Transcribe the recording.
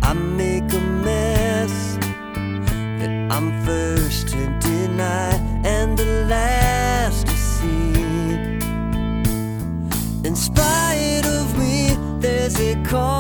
I make a mess that I'm first to deny and the last to see. In spite of me, there's a call